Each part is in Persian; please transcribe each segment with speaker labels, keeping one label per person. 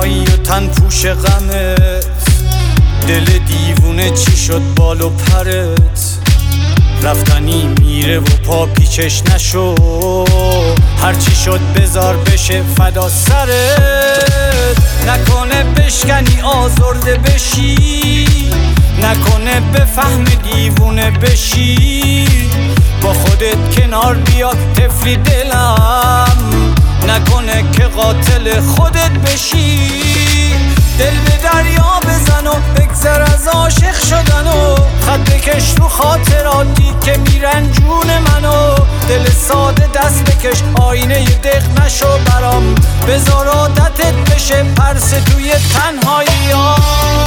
Speaker 1: تنهایی و تن پوش غمت، دل دیوونه چی شد بال و پرت، رفتنی میره و پا پیچش نشو، هرچی شد بذار بشه فدا سرت، نکنه بشکنی آزرده بشی، نکنه بفهم دیوونه بشی، با خودت کنار بیا طفلی دلم، نکنه که قاتل خودت بشی، دل به دریا بزن و بگذر از عاشق شدن و خط بکش رو خاطراتی که میرن جون منو، دل ساده دست بکش آینه دق نشو برام، بذار عادتت بشه پرس توی تنهایی ها.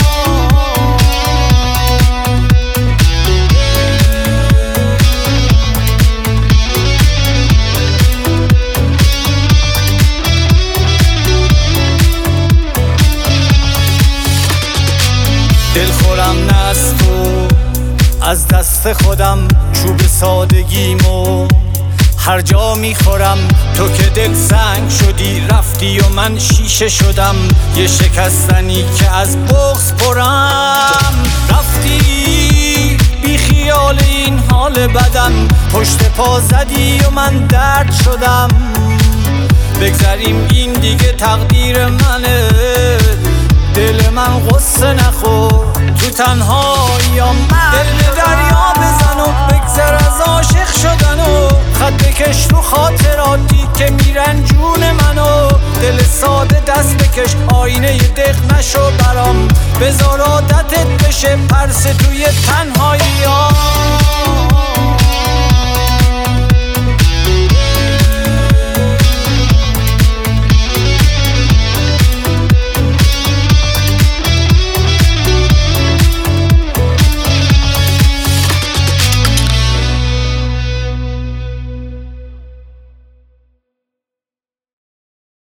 Speaker 1: دلخورم نه از تو، از دست خودم چوب سادگیمو هر جا میخورم، تو که دل سنگ شدی رفتی و من شیشه شدم، یه شکستنی که از بغض پرم، رفتی بی خیال این حال بدم، پشت پا زدی و من درد شدم، بگذریم این دیگه تقدیر منه، دل من غصه نخور تو تنهاییام، دل به دریا بزن و بگذر از عاشق شدن و خط بکش رو خاطراتی که میرن جون منو، دل ساده دست بکش آینه دق نشو برام، بذار عادتت بشه پرس توی تنهاییام.